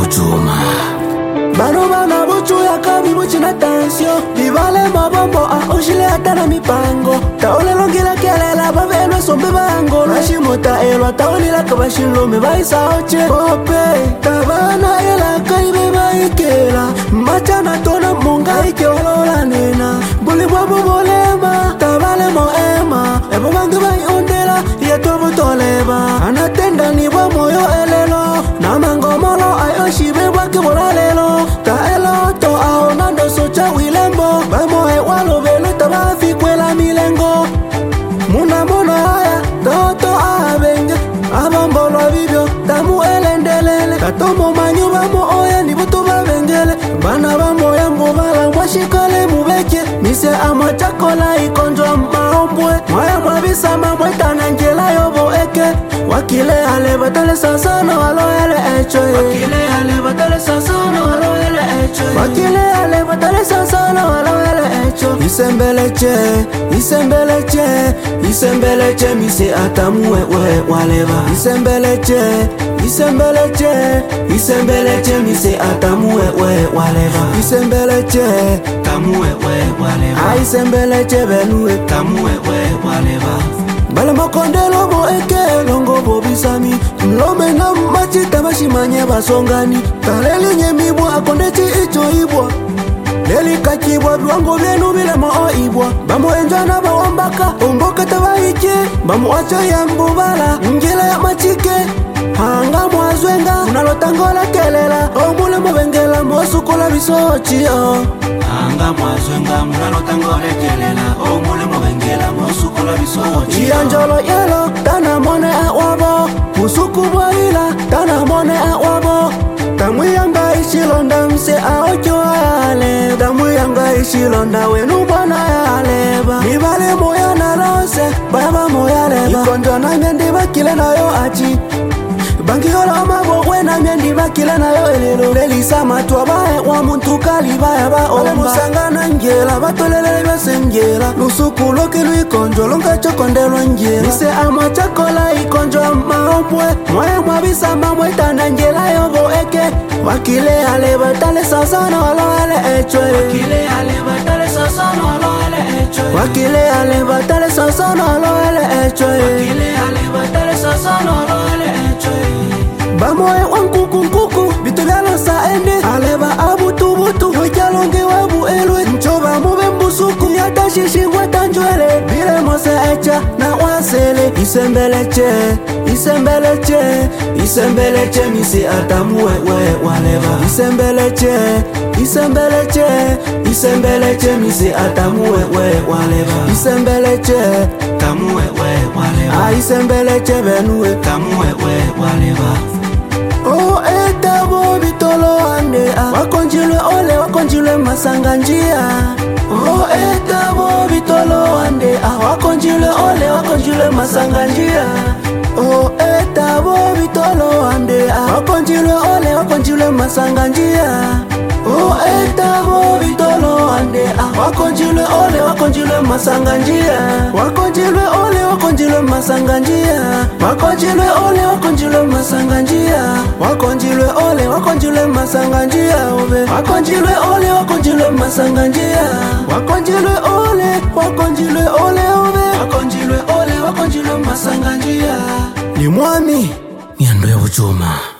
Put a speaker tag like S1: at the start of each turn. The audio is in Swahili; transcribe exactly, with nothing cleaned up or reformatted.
S1: buchuma.
S2: Bano bana buchu ya kabi buchi na tansio. Bivale mabombo a oshile atana mipango. Taole longila kelela babeno sombe bango. Rashimota elo taoli la kabashilo me baisa oche. Ope tabana ela kaibe baikela. Machana tona munga ike olola nena. Buli wabu bolema tabale moema. Ebo bangu bai ondela ya tobo toleba. Anatenda ni wa moyo elelo. Na mango molo ayo shibe wake bolalelo. Ta elo to aonando socha wilembo. Bamo e walo velo tabafi kwela milengo. Muna muna haya toto abenge. Abambolo abibyo tamu elendelele. Katomo manyu bamo oya ni buto babengele. Bana bamo ya mbobala mwashikale mubeke. Mise ama chakola ikonjwa maombwe. Mwaya mwabisa mamweta na njela yobo eke. Wakile ale batale sasano alo ele echoe.
S1: Wakile ale batale sasano alo ele echoe.
S2: Wakile ale batale sasano alo ele echoe.
S1: Isembeleche, isembeleche, isembeleche mise atamwe we waleba. Isembeleche, isembeleche, isembeleche mise atamwe we waleba. Isembeleche, tamwe we waleba.
S2: Ai sembeleche benue
S1: tamwe we waleba.
S2: Bala makondelo bo eke longo bo bisami. Mlome na machita bashimanye basongani. Taleli nyemibwa akondechi icho ibwa. Leli kakibwa biwango byenu bile mo ibwa. Bamo enjana bawombaka omboka tabaike. Bamo acha ya mbubala njela ya machike. Hanga mwazwenga unalotangola kelela. Omule mbengela mbosukola bisochi oh.
S1: Hanga mwazwenga unalotangola kelela. Omule mbengela mbosukola bisochi oh.
S2: Ianjolo yelo tana mone awabo. Musuku boila tana mone awabo. Tamuyanga ishilonda mse aocho ale. Tamuyanga ishilonda wenu bwana aleba. Nibale moya na rose baba moya leba. Ikonjwa na myendi bakile na yo achi. Bangi yola mabo wena myendi bakile na yo elelo. Lelisa matwa bae wa muntu kalibaya ba omba. Bale musanga na njela batolele bese njela. Lusuku loke luikonjwa longa chokondelo njela. Nise ama chakola ikonjwa maombwe. Mwae mwabisa mamweta na njela yobo eke. Wakile ale batale sasano alo ele echoe.
S1: Wakile ale batale sasano alo ele echoe.
S2: Wakile ale batale sasano alo ele echoe.
S1: Wakile ale batale sasano alo ele echoe.
S2: Bamoe wankuku nkuku bitu byalo sa ende. Aleba abutu butu yojalonge wabu elwe. Nchoba mube mbusuku yata shishingwa tanjwele. Bile mose echa na wasele. Isembeleche, isembeleche, isembeleche misi atamuwe we waleba. Isembeleche, isembeleche, isembeleche misi atamuwe we waleba. Isembeleche,
S1: tamuwe we waleba.
S2: Ah isembeleche benue
S1: tamuwe we waleba.
S2: Oh etabo bitolo ande ah. Wakonjilwe ole wakonjilwe masanga njia. Oh etabo bitolo ande ah. Wakonjilwe ole wakonjilwe masanga njia. Oh etabo bitolo ande ah. Wakonjilwe ole wakonjilwe masanga njia. Oh etabo bitolo ande ah. Wakonjilwe ole wakonjilwe masanga njia. Wakonjilwe ole wakonjilwe masanga njia. Wakonjilwe ole wakonjilwe masanga njia. Wakonjilwe ole wakonjilwe masanga njia obe. Wakonjilwe ole wakonjilwe masanga njia. Wakonjilwe ole wakonjilwe ole obe.
S1: Wakonjilwe ole wakonjilwe masanga njia.
S2: Ni mwami
S1: ni andwe buchuma.